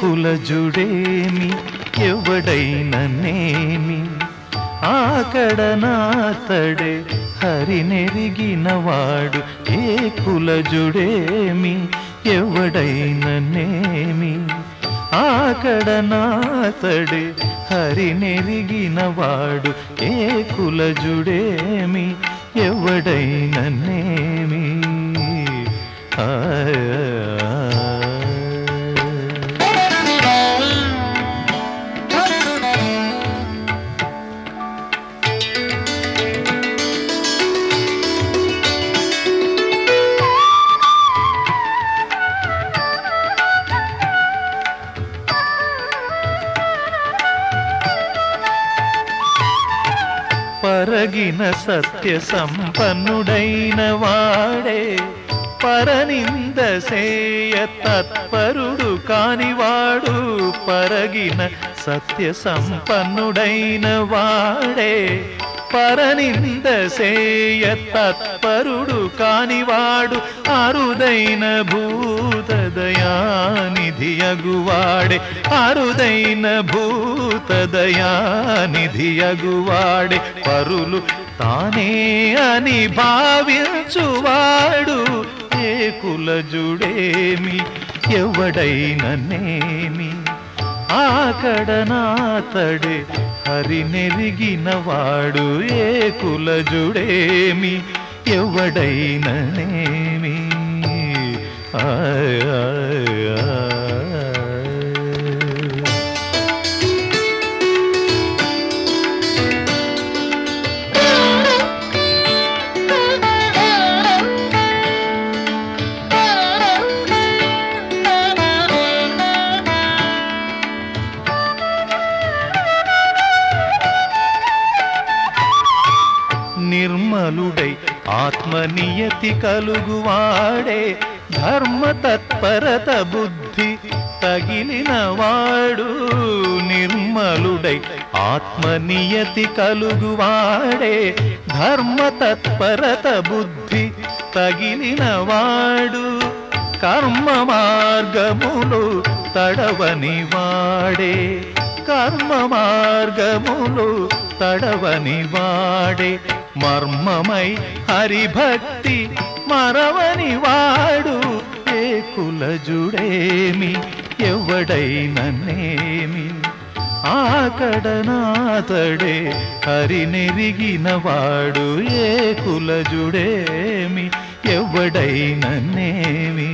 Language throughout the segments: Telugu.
కులజుడేమి ఎవడైననేమి ఆకడనాతడే హరినెరిగినవాడు ఏ కులజుడేమి ఎవడైననేమి ఆకడనాతడే హరినెరిగినవాడు ఏ కులజుడేమి ఎవడైననేమి పరగిన సత్య సంపన్నుడైన వాడే పరనింద సేయ తత్పరుడు కానివాడు పరగిన సత్య సంపన్నుడైన వాడే పరనింద సేయ తత్పరుడు కానివాడు అరుదైన భూతదయానిధియగువాడే అరుదైన భూతదయానిధియగువాడే పరులు తానే అని భావించువాడు ఏ కులజుడేమి ఎవడైననేమి ఆకడనాతడే హరినెరిగినవాడు ఏ కులజుడేమి ఎవడైననేమి నిర్మలుడై ఆత్మనియతి కలుగువాడే ధర్మ తత్పరత బుద్ధి తగిలినవాడు నిర్మలుడై ఆత్మనియతి కలుగువాడే ధర్మ తత్పరత బుద్ధి తగిలినవాడు కర్మ మార్గములు తడవని వాడే కర్మ మార్గములు తడవని వాడే మర్మమై హరిభక్తి మరవని వాడు ఏ కులజుడేమి ఎవడైననేమి ఆకడనాతడే హరినెరిగినవాడు ఏ కులజుడేమి ఎవడైననేమి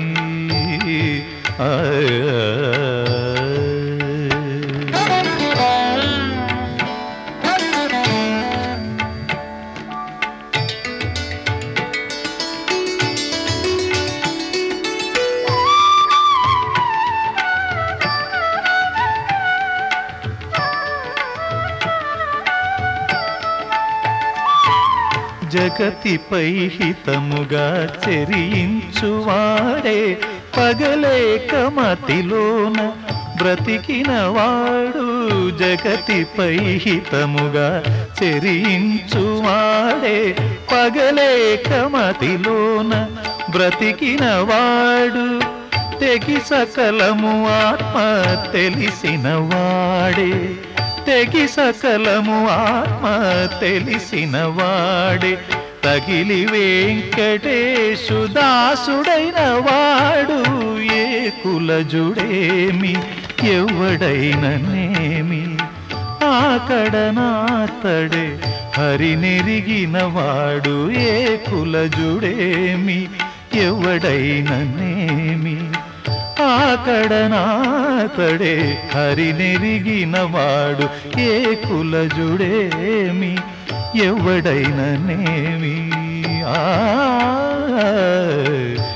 జగతిపై హితముగా చెరించువాడే పగలేక మతిలోన బ్రతికినవాడు జగతిపై హితముగా చెరించువాడే పగలేక మతిలోన బ్రతికినవాడు తెగి సకలము ఆత్మ తెలిసినవాడే తెగి సకలము ఆత్మ తెలిసినవాడే తగిలి వెంకటేశు దాసుడైన వాడు ఏ కులజుడేమి ఎవడైననేమి ఆకడనాతడే హరినెరిగినవాడు ఏ కులజుడేమి ఎవడైననేమి ఆకడనాతడే హరినెరిగినవాడు ఏ కులజుడేమి ఎవడైననేమి